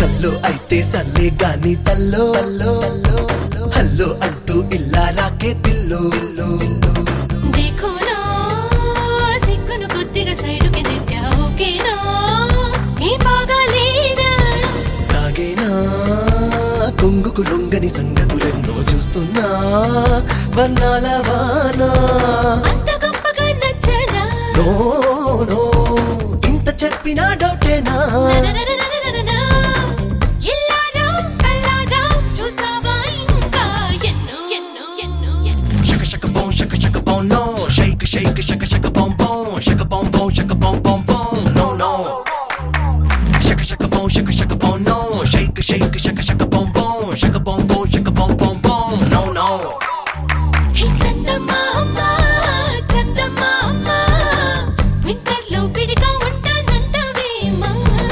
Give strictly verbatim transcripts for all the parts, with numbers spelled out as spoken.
Hello అయితే సర్లే గాని తల్లో తల్లో హల్లో అంటూ ఇల్లా రాకే పిల్లో देखोना సిగ్గును కొద్దిగా సైడుకి నెట్టా ఓకేనా ఈ బాగాలేనా తాగేనా కొంగుకు లొంగని సంగతులెన్నో చూస్తున్నా వర్ణాల వానా అంత గొప్పగా నచ్చనా నో నో ఇంత చెప్పినా డౌటేనా ఇల్లారా కల్లారా చూస్తావా ఇంకా ఎన్నో ఎన్నో ఎన్నో ఎన్నో shaka shaka boom shaka shaka boom no shake shake shaka shaka boom boom shaka boom boom shaka boom boom boom no no shaka shaka boom shaka shaka boom no shake shake shaka shaka boom boom shaka boom boom shaka boom boom boom no no హే చందమామ చందమామ వింటర్లో విడిగా ఉంటానంటవేమా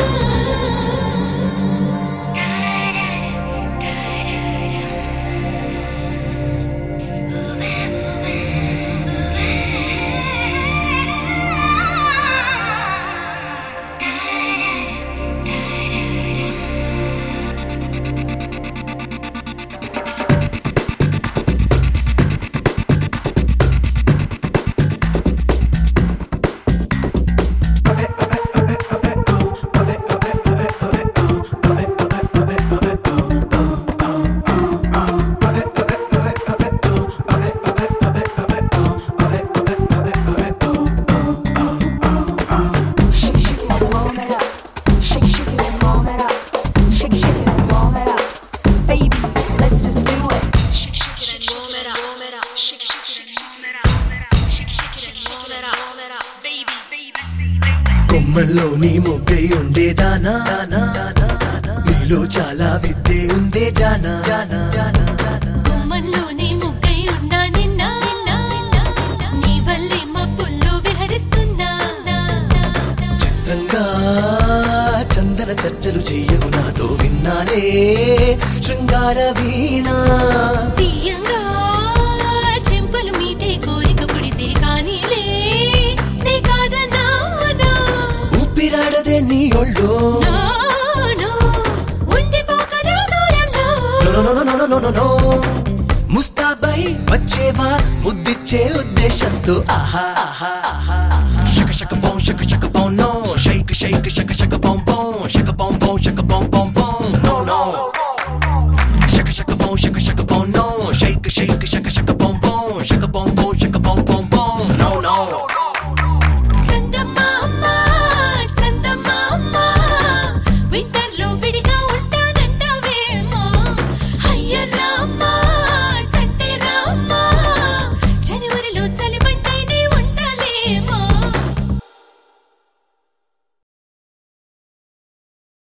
Shake, shake it and warm it up. Shake, shake it and warm it up. Shake, shake it and warm it up. Baby, let's just do it. Shake, shake it and warm it up. Warm it up. Shake, shake it and warm it up. Shake, shake it and warm it up. Warm it up. Baby, baby, let's just do it. కొమ్మల్లోని మొగ్గై ఉండేదానా నీలో చాలా విద్యే ఉందే జానా గుమ్మంలోని ముగ్గై ఉన్నా నిన్న నీ వల్లే మబ్బుల్లో విహరిస్తున్నా చిత్రంగా చందన చర్చలు చెయ్యకు నాతో విన్నాలే శృంగార వీణ తీయంగా చెంపలు మీటే కోరిక పుడితే కానీలే నే కాదన్నానా ఊపిరాడదే నీ ఒళ్ళో నో నో ఉండిపోకలు దూరంలో no no no no no no no ముస్తాబై వచ్చేవా ముద్దిచ్చే ఉద్దేశంతో ఆహా ఆహా ఆహా shaka shaka boom shaka shaka boom no shake shake shaka shaka boom boom shaka boom boom shaka boom boom boom no no